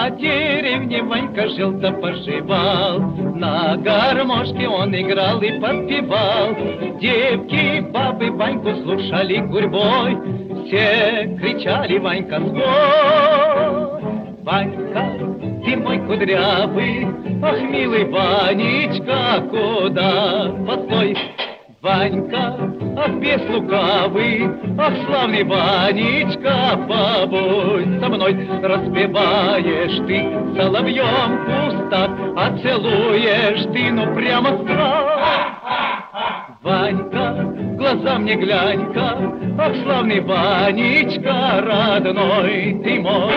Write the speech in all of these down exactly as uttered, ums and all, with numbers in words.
На деревне Ванька жил да поживал, на гармошке он играл и подпевал. Девки, бабы Ваньку слушали гурьбой, все кричали: Ванька, свой! Ванька, ты мой кудрявый, ах, милый Ванечка, куда? Постой! Ванька, ах, бес лукавый, ах, славный Ванечка, побудь со мной. Распеваешь ты соловьем кустах, а целуешь ты, ну прямо страх. Ванька, глаза мне глянь-ка, ах, славный Ванечка, родной ты мой.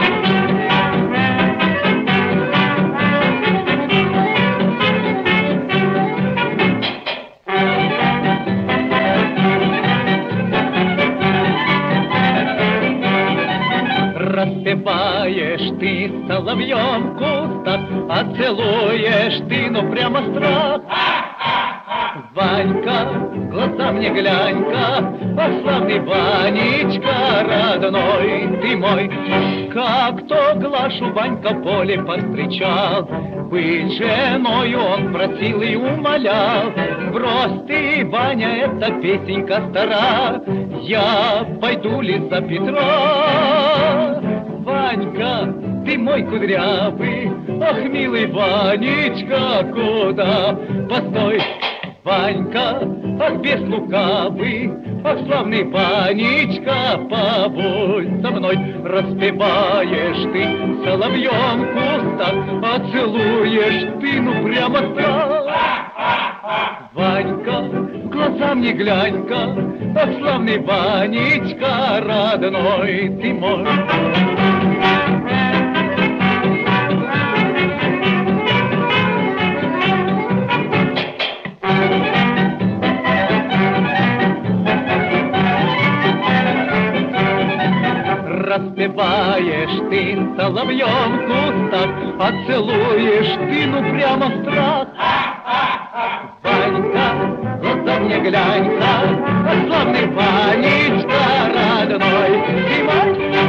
Распеваешь ты соловьем кустах, а целуешь ты, ну прямо страх. Ванька, глаза мне глянь-ка, ах, славный Ванечка, родной ты мой. Как то Глашу Ванька в поле повстречал, быть женою он просил и умолял. Брось ты, Ваня, эта песенка стара, я пойду ли за Петра? Ванька, ты мой кудрявый, ах, милый Ванечка, куда? Постой! Ванька, ах, бес лукавый, ах, славный Ванечка, побудь со мной. Распеваешь ты соловьем кустах, а целуешь ты, ну прямо страх. Ванька, глаза мне глянь-ка, ах, славный Ванечка, родной ты мой. Распеваешь ты соловьем кустах, а целуешь ты, ну прямо страх. Ванька, глаза мне глянь-ка, а славный Ванечка, родной ты мой.